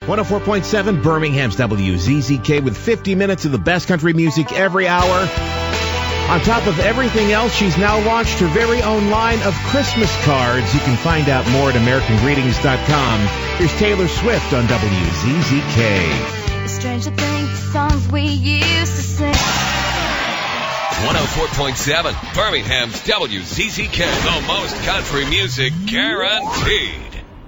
104.7 Birmingham's WZZK with 50 minutes of the best country music every hour. On top of everything else, she's now launched her very own line of Christmas cards. You can find out more at AmericanGreetings.com. Here's Taylor Swift on WZZK. Stranger Things, songs we used to sing. 104.7 Birmingham's WZZK, the most country music guaranteed.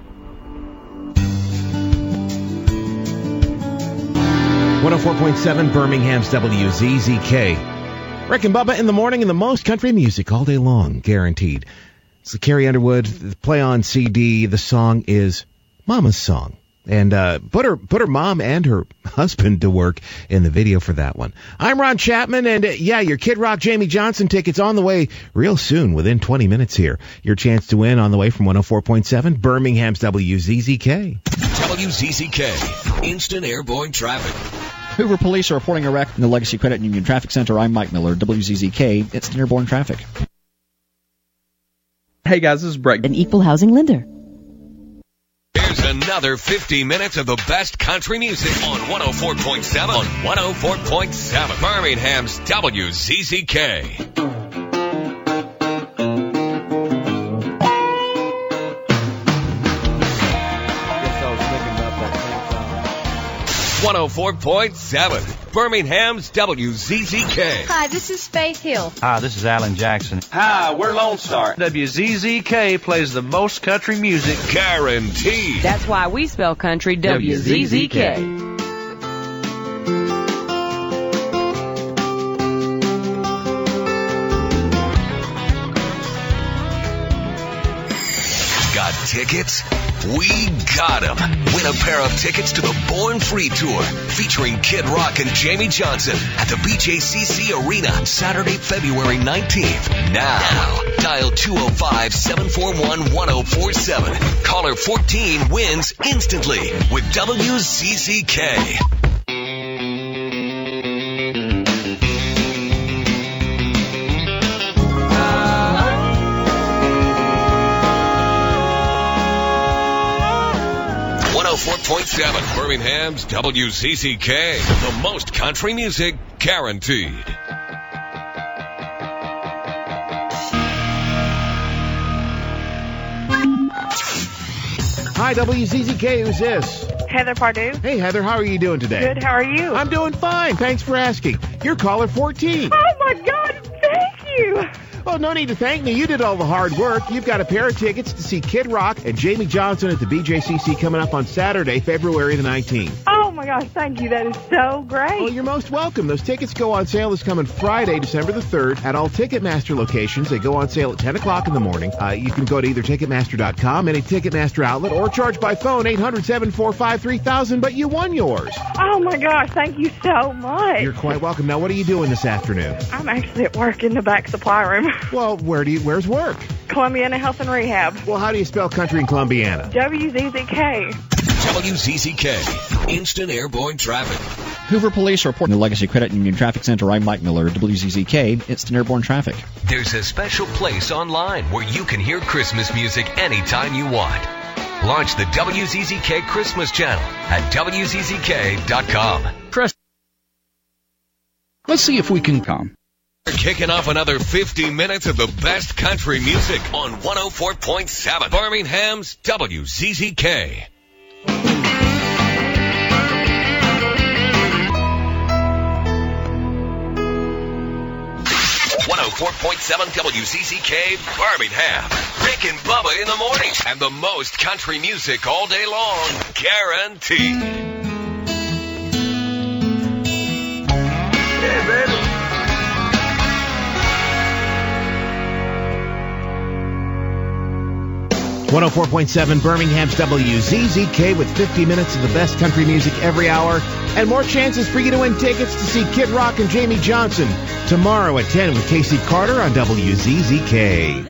104.7 Birmingham's WZZK. Rick and Bubba in the morning and the most country music all day long, guaranteed. It's the Carrie Underwood play on CD. The song is Mama's Song. And put her mom and her husband to work in the video for that one. I'm Ron Chapman, and your Kid Rock Jamie Johnson tickets on the way real soon, within 20 minutes here. Your chance to win on the way from 104.7 Birmingham's WZZK. WZZK, instant airborne traffic. Hoover Police are reporting a wreck in the Legacy Credit Union Traffic Center. I'm Mike Miller, WZZK. It's airborne traffic. Hey guys, this is Brett. An equal housing lender. Here's another 50 minutes of the best country music on 104.7. On 104.7 Birmingham's WZZK. 104.7 Birmingham's WZZK. Hi, this is Faith Hill. Hi, this is Alan Jackson. Hi, we're Lone Star. WZZK plays the most country music guaranteed. That's why we spell country WZZK. Got tickets? We got them. Win a pair of tickets to the Born Free Tour featuring Kid Rock and Jamie Johnson at the BJCC Arena Saturday, February 19th. Now, dial 205-741-1047. Caller 14 wins instantly with WZZK. 104.7 Birmingham's WZZK, the most country music guaranteed. Hi, WZZK, who's this? Heather Pardue. Hey, Heather, how are you doing today? Good, how are you? I'm doing fine, thanks for asking. You're caller 14. Oh, my God, thank you. Well, no need to thank me. You did all the hard work. You've got a pair of tickets to see Kid Rock and Jamie Johnson at the BJCC coming up on Saturday, February the 19th. Oh, my gosh, thank you. That is so great. Well, you're most welcome. Those tickets go on sale this coming Friday, December the 3rd, at all Ticketmaster locations. They go on sale at 10 o'clock in the morning. You can go to either Ticketmaster.com, any Ticketmaster outlet, or charge by phone 800-745-3000, but you won yours. Oh, my gosh, thank you so much. You're quite welcome. Now, what are you doing this afternoon? I'm actually at work in the back supply room. Well, where's work? Columbiana Health and Rehab. Well, how do you spell country in Columbiana? WZZK. WZZK, instant airborne traffic. Hoover Police are reporting the Legacy Credit Union Traffic Center. I'm Mike Miller, WZZK. It's airborne traffic. There's a special place online where you can hear Christmas music anytime you want. Launch the WZZK Christmas channel at WZZK.com. Let's see if we can come. We're kicking off another 50 minutes of the best country music on 104.7 Birmingham's WZZK. 104.7 WZZK Birmingham. Rick and Bubba in the morning. And the most country music all day long. Guaranteed. Yeah, baby. 104.7 Birmingham's WZZK with 50 minutes of the best country music every hour and more chances for you to win tickets to see Kid Rock and Jamie Johnson tomorrow at 10 with Casey Carter on WZZK.